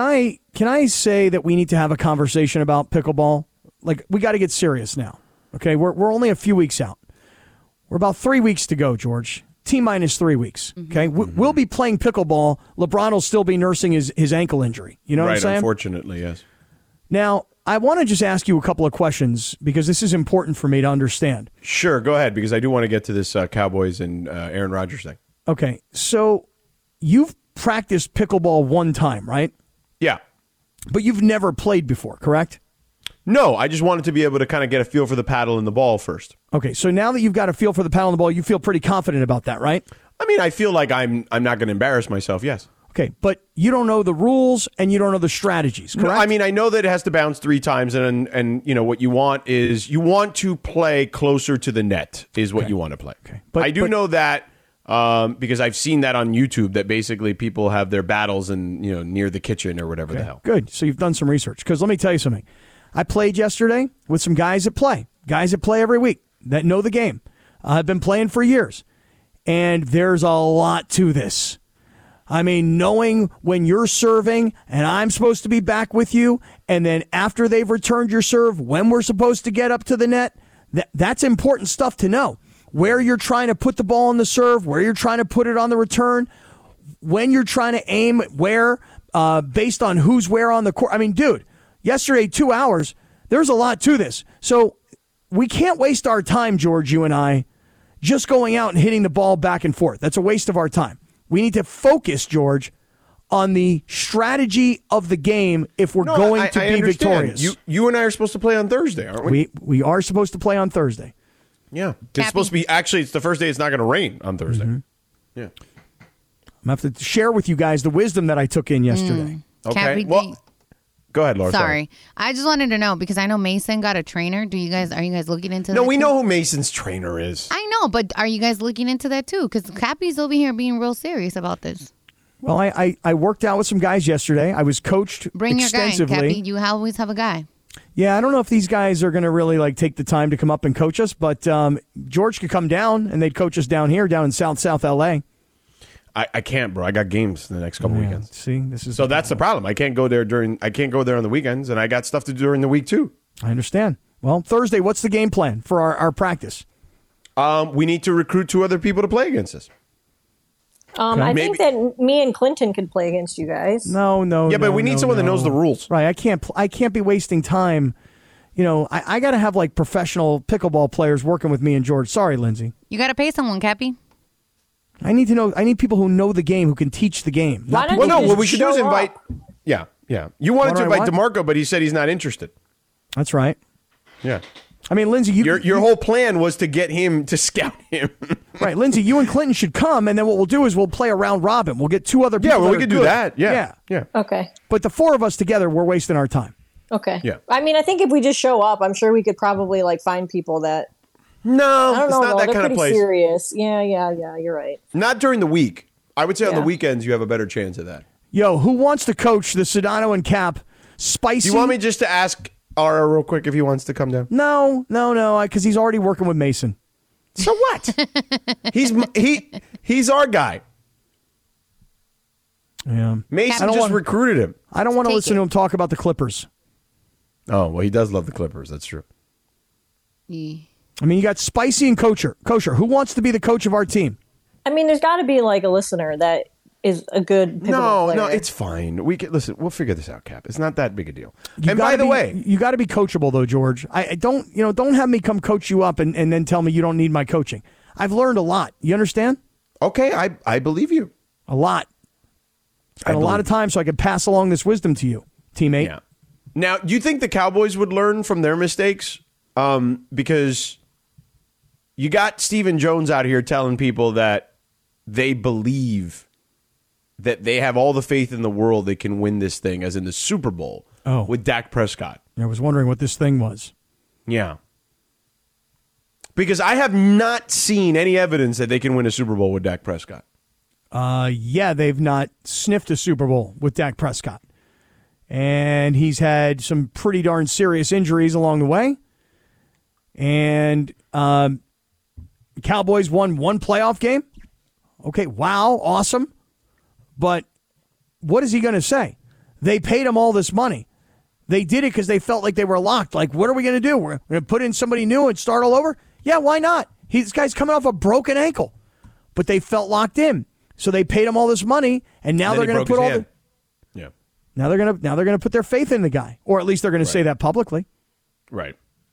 I say that we need to have a conversation about pickleball? Like, we got to get serious now. Okay, we're only a few weeks out. We're about 3 weeks to go, George. T-minus 3 weeks. Okay, we'll be playing pickleball. LeBron will still be nursing his ankle injury. You know what I'm saying? Unfortunately, yes. Now, I want to just ask you a couple of questions because this is important for me to understand. Sure, go ahead, because I do want to get to this Cowboys and Aaron Rodgers thing. Okay, so you've practiced pickleball one time, right? Yeah. But you've never played before, correct? No, I just wanted to be able to kind of get a feel for the paddle and the ball first. Okay, so now that you've got a feel for the paddle and the ball, you feel pretty confident about that, right? I mean, I feel like I'm not going to embarrass myself, yes. Okay, but you don't know the rules and you don't know the strategies, correct? No, I mean, I know that it has to bounce 3 times, and you know what you want is you want to play closer to the net is what you want to play. Okay, but I do know that because I've seen that on YouTube that basically people have their battles and near the kitchen or whatever the hell. Good. So you've done some research because let me tell you something. I played yesterday with some guys that play every week that know the game. I've been playing for years, and there's a lot to this. I mean, knowing when you're serving and I'm supposed to be back with you, and then after they've returned your serve, when we're supposed to get up to the net, that's important stuff to know. Where you're trying to put the ball on the serve, where you're trying to put it on the return, when you're trying to aim where, based on who's where on the court. I mean, dude, yesterday, 2 hours, there's a lot to this. So we can't waste our time, George, you and I, just going out and hitting the ball back and forth. That's a waste of our time. We need to focus, George, on the strategy of the game if we're going to be victorious. You and I are supposed to play on Thursday, aren't we? We are supposed to play on Thursday. Yeah. It's supposed to be, actually, it's the first day it's not going to rain on Thursday. Yeah. I'm going to have to share with you guys the wisdom that I took in yesterday. Okay. Well, go ahead, Laura. Sorry. I just wanted to know because I know Mason got a trainer. Are you guys looking into that? No, we know who Mason's trainer is. I know, but are you guys looking into that too? Because Cappy's over here being real serious about this. Well, I worked out with some guys yesterday. I was coached extensively. Bring your guy, Cappy. You always have a guy. Yeah, I don't know if these guys are going to really take the time to come up and coach us, but George could come down and they'd coach us down here, down in South LA. I can't, bro. I got games the next couple weekends. See, this is that's the problem. I can't go there on the weekends, and I got stuff to do during the week too. I understand. Well, Thursday, what's the game plan for our practice? We need to recruit 2 other people to play against us. I think that me and Clinton could play against you guys. No. Yeah, but we need someone that knows the rules. Right. I can't be wasting time. I got to have professional pickleball players working with me and George. Sorry, Lindsay. You got to pay someone, Cappy. I need people who know the game, who can teach the game. What we should do is invite. Yeah. You wanted to invite DeMarco, but he said he's not interested. That's right. Yeah. I mean, Lindsay, your whole plan was to get him to scout him. Right, Lindsay, you and Clinton should come, and then what we'll do is we'll play a round robin. We'll get 2 other people. Yeah, well, we could do that. Yeah. Okay. But the 4 of us together, we're wasting our time. Okay. Yeah. I mean, I think if we just show up, I'm sure we could probably find people that. No, I don't know, it's not that they're kind of place. Serious. Yeah. You're right. Not during the week. I would say on the weekends you have a better chance of that. Yo, who wants to coach the Sedano and Cap spicy? Do you want me just to ask Ara real quick if he wants to come down? No, because he's already working with Mason. So what? He's our guy. Yeah, Mason just recruited him. I don't want to listen to him talk about the Clippers. Oh, well, he does love the Clippers. That's true. Yeah. I mean, you got Spicy and Kosher. Who wants to be the coach of our team? I mean, there's got to be a listener that is a good pickleball player. No, it's fine. Listen. We'll figure this out, Cap. It's not that big a deal. And by the way, you got to be coachable, though, George. I don't have me come coach you up and then tell me you don't need my coaching. I've learned a lot. You understand? Okay, I believe you. A lot. Spent a lot of time so I could pass along this wisdom to you. teammate. Yeah. Now, do you think the Cowboys would learn from their mistakes? Because you got Stephen Jones out here telling people that they believe that they have all the faith in the world they can win this thing, as in the Super Bowl, with Dak Prescott. I was wondering what this thing was. Yeah. Because I have not seen any evidence that they can win a Super Bowl with Dak Prescott. Yeah, they've not sniffed a Super Bowl with Dak Prescott. And he's had some pretty darn serious injuries along the way. And Cowboys won one playoff game. Okay, wow, awesome. But what is he going to say? They paid him all this money. They did it because they felt like they were locked. Like, what are we going to do? We're going to put in somebody new and start all over? Yeah, why not? This guy's coming off a broken ankle. But they felt locked in. So they paid him all this money, and now they're going to put all the... Yeah. Now they're going to put their faith in the guy, or at least they're going to say that publicly. Right.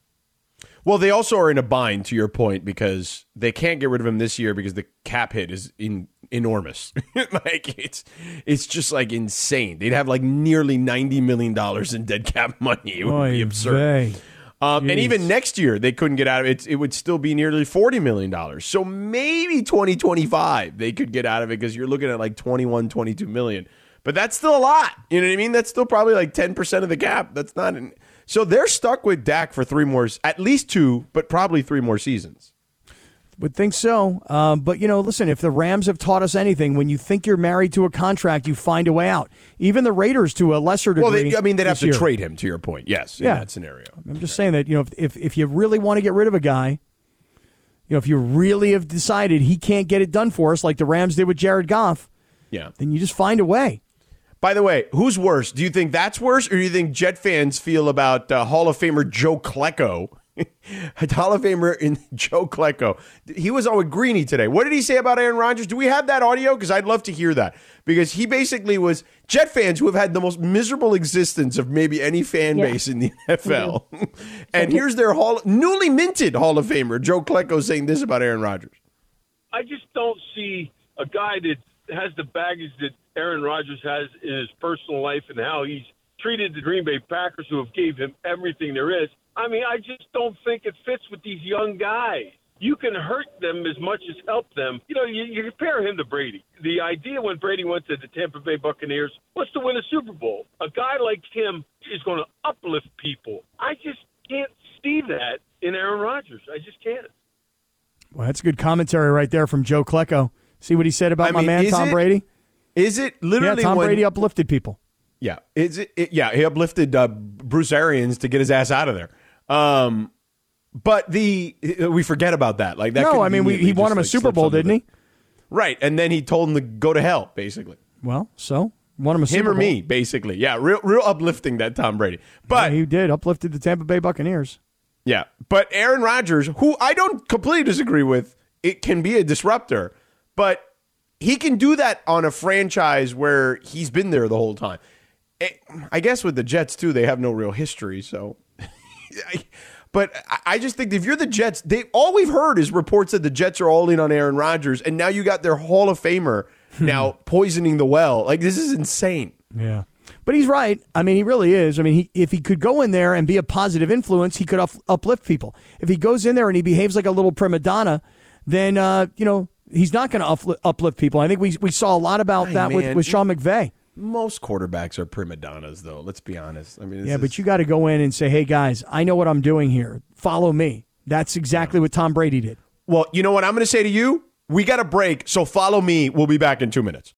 Well, they also are in a bind, to your point, because they can't get rid of him this year because the cap hit is enormous. Like it's just like insane. They'd have like nearly $90 million in dead cap money. It would be absurd. And even next year, they couldn't get out of it. It would still be nearly $40 million. So maybe 2025 they could get out of it because you're looking at like 21, 22 million. But that's still a lot. You know what I mean? That's still probably like 10% of the cap. That's not. So they're stuck with Dak for at least 2, but probably 3 more seasons. Would think so. But, listen, if the Rams have taught us anything, when you think you're married to a contract, you find a way out. Even the Raiders, to a lesser degree. Well, they'd have to trade him, to your point. Yes, in that scenario. I'm just saying that, if you really want to get rid of a guy, if you really have decided he can't get it done for us, like the Rams did with Jared Goff, then you just find a way. By the way, who's worse? Do you think that's worse, or do you think Jet fans feel about Hall of Famer Joe Klecko? Hall of Famer in Joe Klecko. He was on with Greeny today. What did he say about Aaron Rodgers? Do we have that audio? Because I'd love to hear that. Because he basically was Jet fans who have had the most miserable existence of maybe any fan base in the NFL. And here's their newly minted Hall of Famer, Joe Klecko, saying this about Aaron Rodgers. I just don't see a guy that has the baggage that Aaron Rodgers has in his personal life and how he's treated the Green Bay Packers, who have gave him everything there is. I mean, I just don't think it fits with these young guys. You can hurt them as much as help them. You compare him to Brady. The idea when Brady went to the Tampa Bay Buccaneers was to win a Super Bowl. A guy like him is going to uplift people. I just can't see that in Aaron Rodgers. I just can't. Well, that's good commentary right there from Joe Klecko. See what he said about my man Tom Brady? Is it literally Tom Brady uplifted people. Yeah. He uplifted Bruce Arians to get his ass out of there. But we forget about that. Like that. No, I mean, he won him a Super Bowl, didn't he? Right, and then he told him to go to hell, basically. Well, so won him a Super Bowl. Him or me, basically. Yeah, real uplifting, that Tom Brady. But he did uplifted the Tampa Bay Buccaneers. Yeah, but Aaron Rodgers, who I don't completely disagree with, it can be a disruptor, but he can do that on a franchise where he's been there the whole time. I guess with the Jets, too, they have no real history, so... But I just think if you're the Jets, all we've heard is reports that the Jets are all in on Aaron Rodgers, and now you got their Hall of Famer now poisoning the well. Like, this is insane. Yeah. But he's right. I mean, he really is. I mean, if he could go in there and be a positive influence, he could uplift people. If he goes in there and he behaves like a little prima donna, then, he's not going to uplift people. I think we saw a lot about that with Sean McVay. Most quarterbacks are prima donnas, though. Let's be honest. I mean, but you got to go in and say, hey, guys, I know what I'm doing here. Follow me. That's exactly what Tom Brady did. Well, you know what I'm going to say to you? We got a break, so follow me. We'll be back in 2 minutes.